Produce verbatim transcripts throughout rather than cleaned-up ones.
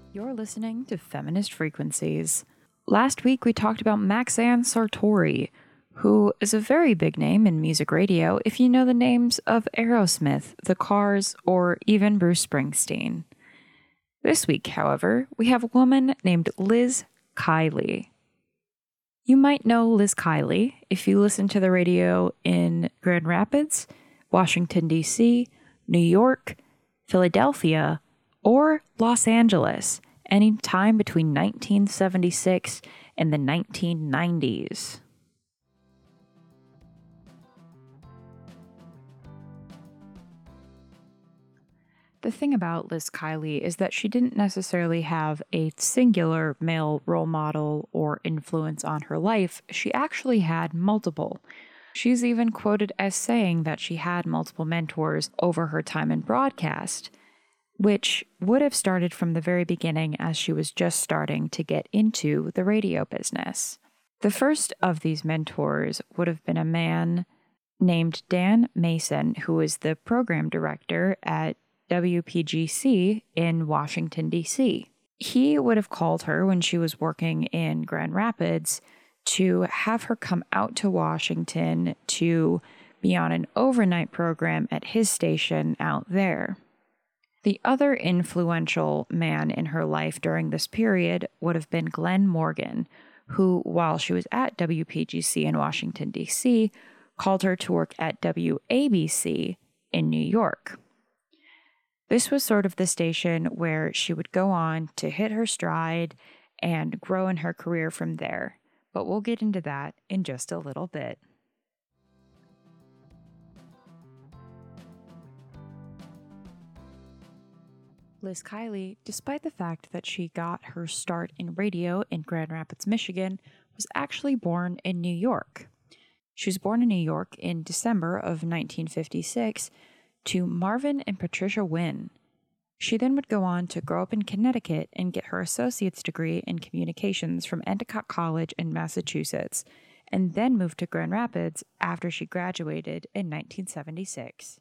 You're listening to Feminist Frequencies. Last week we talked about Maxanne Sartori, who is a very big name in music radio if you know the names of Aerosmith, The Cars, or even Bruce Springsteen. This week, however, we have a woman named Liz Kiley. You might know Liz Kiley if you listen to the radio in Grand Rapids, Washington, D C, New York, Philadelphia, or Los Angeles, any time between nineteen seventy-six and the nineteen nineties. The thing about Liz Kiley is that she didn't necessarily have a singular male role model or influence on her life. She actually had multiple. She's even quoted as saying that she had multiple mentors over her time in broadcast, which would have started from the very beginning as she was just starting to get into the radio business. The first of these mentors would have been a man named Dan Mason, who is the program director at W P G C in Washington, D C. He would have called her when she was working in Grand Rapids to have her come out to Washington to be on an overnight program at his station out there. The other influential man in her life during this period would have been Glenn Morgan, who, while she was at W P G C in Washington, D C, called her to work at W A B C in New York. This was sort of the station where she would go on to hit her stride and grow in her career from there, but we'll get into that in just a little bit. Liz Kiley, despite the fact that she got her start in radio in Grand Rapids, Michigan, was actually born in New York. She was born in New York in December of nineteen fifty-six to Marvin and Patricia Wynn. She then would go on to grow up in Connecticut and get her associate's degree in communications from Endicott College in Massachusetts, and then moved to Grand Rapids after she graduated in nineteen seventy-six.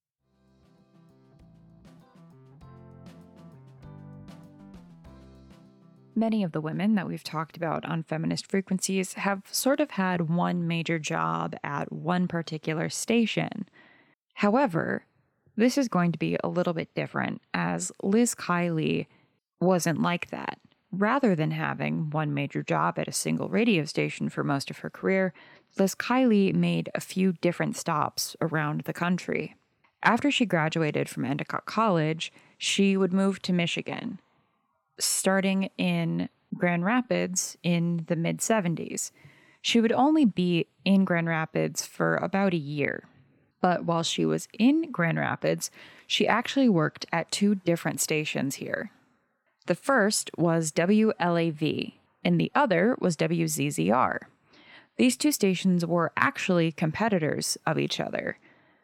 Many of the women that we've talked about on Feminist Frequencies have sort of had one major job at one particular station. However, this is going to be a little bit different, as Liz Kiley wasn't like that. Rather than having one major job at a single radio station for most of her career, Liz Kiley made a few different stops around the country. After she graduated from Endicott College, she would move to Michigan, starting in Grand Rapids in the mid-seventies. She would only be in Grand Rapids for about a year. But while she was in Grand Rapids, she actually worked at two different stations here. The first was W L A V, and the other was W Z Z R. These two stations were actually competitors of each other.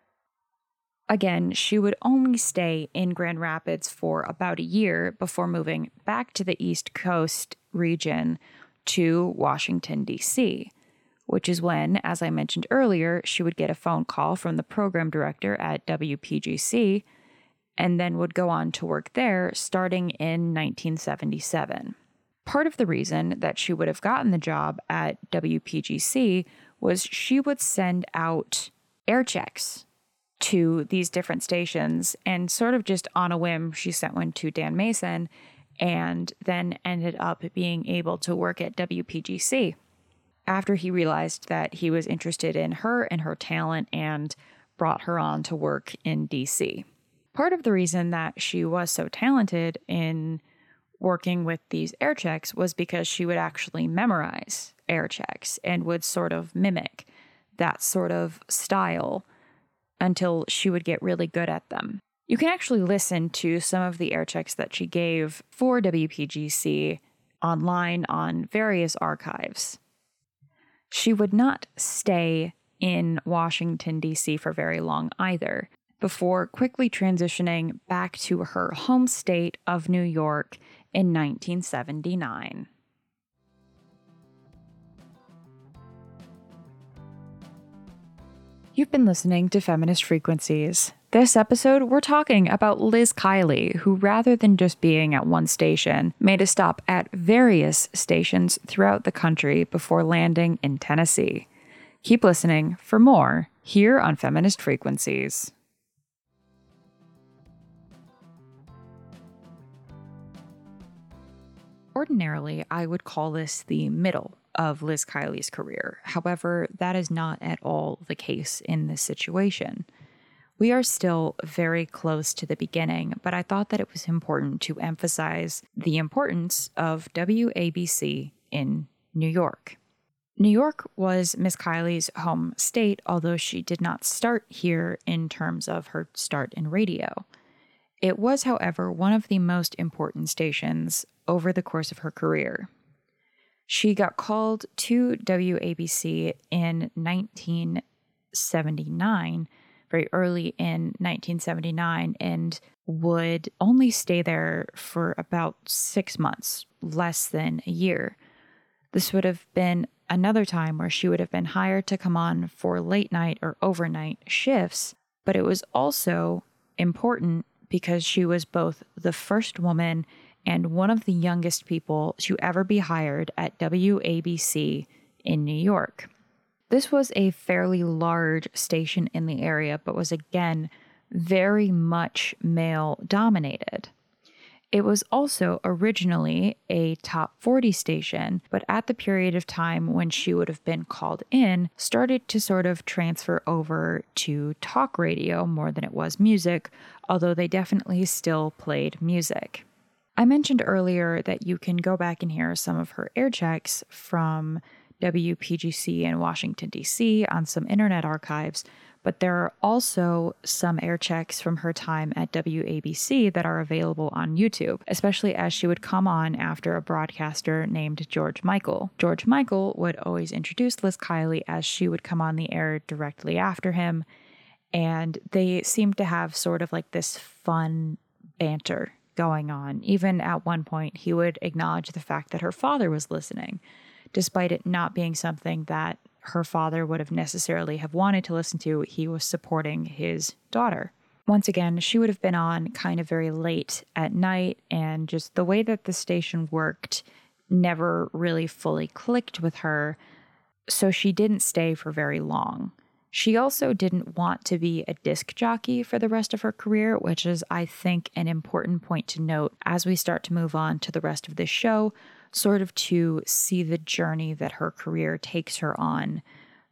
Again, she would only stay in Grand Rapids for about a year before moving back to the East Coast region to Washington, D C, which is when, as I mentioned earlier, she would get a phone call from the program director at W P G C and then would go on to work there starting in nineteen seventy-seven. Part of the reason that she would have gotten the job at W P G C was she would send out air checks to these different stations, and sort of just on a whim, she sent one to Dan Mason and then ended up being able to work at W P G C. After he realized that he was interested in her and her talent and brought her on to work in D C. Part of the reason that she was so talented in working with these air checks was because she would actually memorize air checks and would sort of mimic that sort of style until she would get really good at them. You can actually listen to some of the air checks that she gave for W P G C online on various archives. She would not stay in Washington, D C for very long either, before quickly transitioning back to her home state of New York in nineteen seventy-nine. You've been listening to Feminist Frequencies. This episode, we're talking about Liz Kiley, who rather than just being at one station, made a stop at various stations throughout the country before landing in Tennessee. Keep listening for more here on Feminist Frequencies. Ordinarily, I would call this the middle of Liz Kiley's career. However, that is not at all the case in this situation. We are still very close to the beginning, but I thought that it was important to emphasize the importance of W A B C in New York. New York was Miss Kiley's home state, although she did not start here in terms of her start in radio. It was, however, one of the most important stations over the course of her career. She got called to W A B C in nineteen seventy-nine, very early in nineteen seventy-nine, and would only stay there for about six months, less than a year. This would have been another time where she would have been hired to come on for late night or overnight shifts, but it was also important because she was both the first woman and one of the youngest people to ever be hired at W A B C in New York. This was a fairly large station in the area, but was again very much male-dominated. It was also originally a top forty station, but at the period of time when she would have been called in, started to sort of transfer over to talk radio more than it was music, although they definitely still played music. I mentioned earlier that you can go back and hear some of her air checks from W P G C in Washington, D C on some internet archives, but there are also some air checks from her time at W A B C that are available on YouTube, especially as she would come on after a broadcaster named George Michael. George Michael would always introduce Liz Kiley as she would come on the air directly after him, and they seemed to have sort of like this fun banter going on. Even at one point, he would acknowledge the fact that her father was listening, despite it not being something that her father would have necessarily have wanted to listen to. He was supporting his daughter. Once again, she would have been on kind of very late at night, and just the way that the station worked never really fully clicked with her, so she didn't stay for very long. She also didn't want to be a disc jockey for the rest of her career, which is, I think, an important point to note as we start to move on to the rest of this show, sort of to see the journey that her career takes her on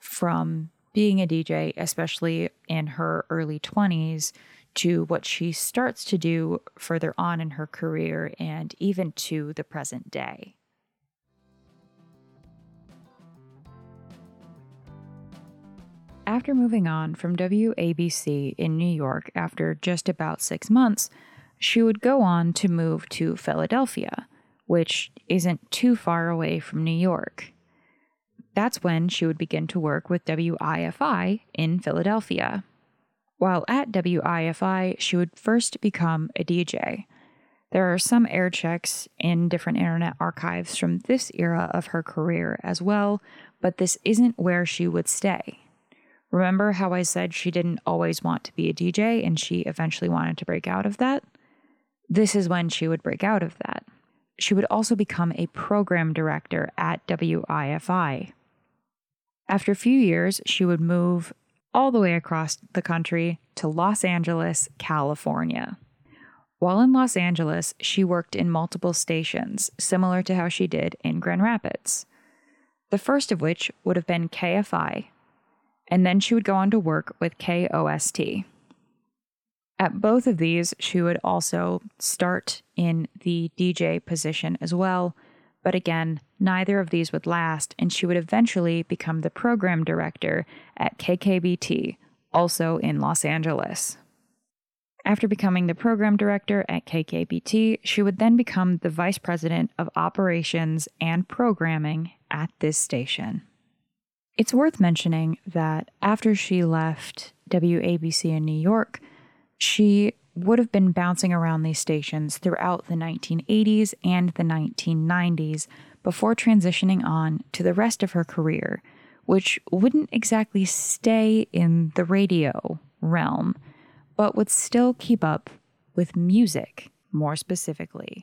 from being a D J, especially in her early twenties, to what she starts to do further on in her career and even to the present day. After moving on from W A B C in New York after just about six months, she would go on to move to Philadelphia, which isn't too far away from New York. That's when she would begin to work with W I F I in Philadelphia. While at W I F I, she would first become a D J. There are some air checks in different internet archives from this era of her career as well, but this isn't where she would stay. Remember how I said she didn't always want to be a D J and she eventually wanted to break out of that? This is when she would break out of that. She would also become a program director at W I F I. After a few years, she would move all the way across the country to Los Angeles, California. While in Los Angeles, she worked in multiple stations, similar to how she did in Grand Rapids. The first of which would have been K F I, and then she would go on to work with K O S T. At both of these, she would also start in the D J position as well, but again, neither of these would last, and she would eventually become the program director at K K B T, also in Los Angeles. After becoming the program director at K K B T, she would then become the vice president of operations and programming at this station. It's worth mentioning that after she left W A B C in New York, she would have been bouncing around these stations throughout the nineteen eighties and the nineteen nineties before transitioning on to the rest of her career, which wouldn't exactly stay in the radio realm, but would still keep up with music more specifically.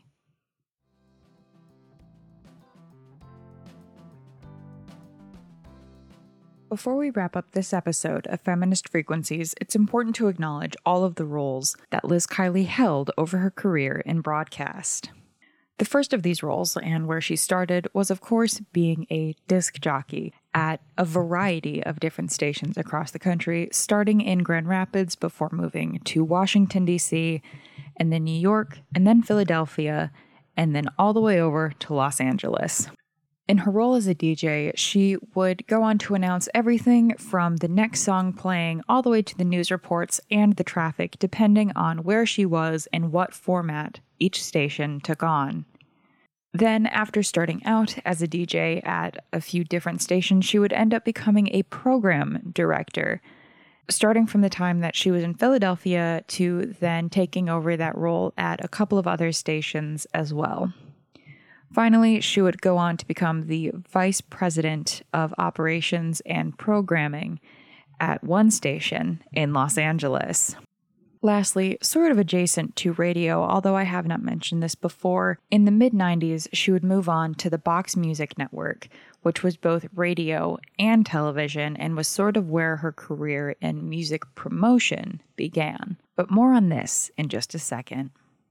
Before we wrap up this episode of Feminist Frequencies, it's important to acknowledge all of the roles that Liz Kiley held over her career in broadcast. The first of these roles, and where she started, was of course being a disc jockey at a variety of different stations across the country, starting in Grand Rapids before moving to Washington, D C, and then New York, and then Philadelphia, and then all the way over to Los Angeles. In her role as a D J, she would go on to announce everything from the next song playing all the way to the news reports and the traffic, depending on where she was and what format each station took on. Then, after starting out as a D J at a few different stations, she would end up becoming a program director, starting from the time that she was in Philadelphia to then taking over that role at a couple of other stations as well. Finally, she would go on to become the vice president of operations and programming at one station in Los Angeles. Lastly, sort of adjacent to radio, although I have not mentioned this before, in the mid nineties, she would move on to the Box Music Network, which was both radio and television and was sort of where her career in music promotion began. But more on this in just a second.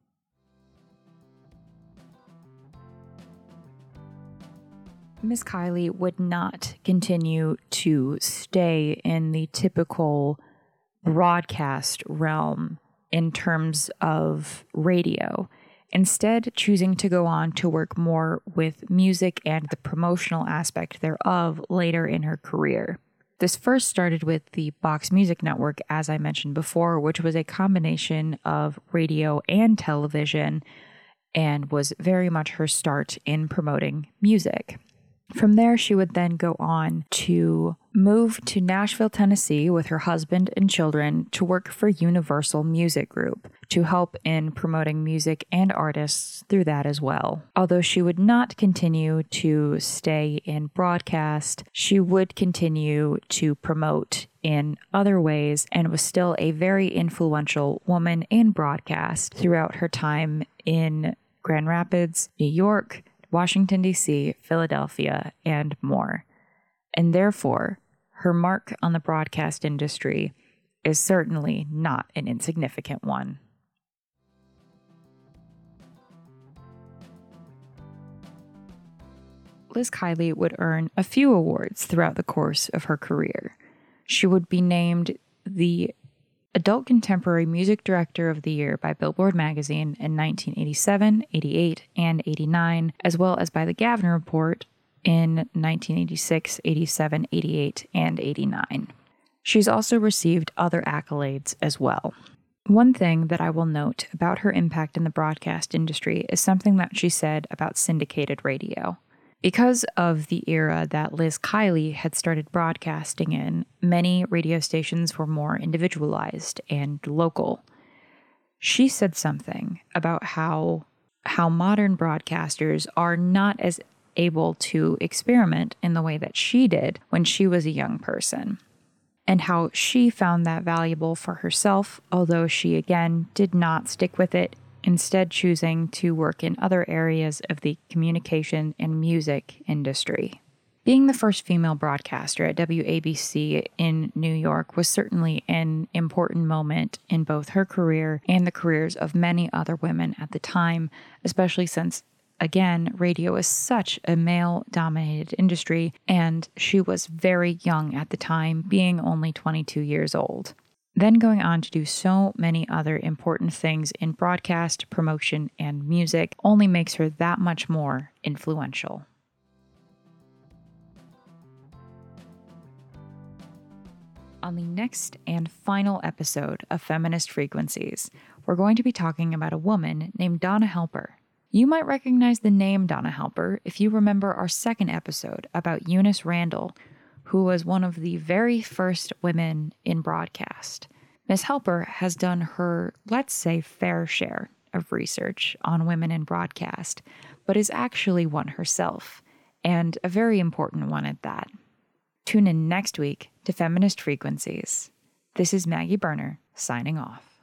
Miss Kiley would not continue to stay in the typical broadcast realm in terms of radio, instead choosing to go on to work more with music and the promotional aspect thereof later in her career. This first started with the Box Music Network, as I mentioned before, which was a combination of radio and television and was very much her start in promoting music. From there, she would then go on to move to Nashville, Tennessee with her husband and children to work for Universal Music Group to help in promoting music and artists through that as well. Although she would not continue to stay in broadcast, she would continue to promote in other ways and was still a very influential woman in broadcast throughout her time in Grand Rapids, New York, Washington, D C, Philadelphia, and more. And therefore, her mark on the broadcast industry is certainly not an insignificant one. Liz Kiley would earn a few awards throughout the course of her career. She would be named the Adult Contemporary Music Director of the Year by Billboard magazine in nineteen eighty-seven, eighty-eight, and eighty-nine, as well as by the Gavin Report in nineteen eighty-six, eighty-seven, eighty-eight, and eighty-nine. She's also received other accolades as well. One thing that I will note about her impact in the broadcast industry is something that she said about syndicated radio. Because of the era that Liz Kiley had started broadcasting in, many radio stations were more individualized and local. She said something about how how modern broadcasters are not as able to experiment in the way that she did when she was a young person, and how she found that valuable for herself, although she again did not stick with it, instead choosing to work in other areas of the communication and music industry. Being the first female broadcaster at W A B C in New York was certainly an important moment in both her career and the careers of many other women at the time, especially since, again, radio is such a male-dominated industry, and she was very young at the time, being only twenty-two years old. Then going on to do so many other important things in broadcast, promotion, and music only makes her that much more influential. On the next and final episode of Feminist Frequencies, we're going to be talking about a woman named Donna Helper. You might recognize the name Donna Helper if you remember our second episode about Eunice Randall, who was one of the very first women in broadcast. Miss Helper has done her, let's say, fair share of research on women in broadcast, but is actually one herself, and a very important one at that. Tune in next week to Feminist Frequencies. This is Maggie Berner, signing off.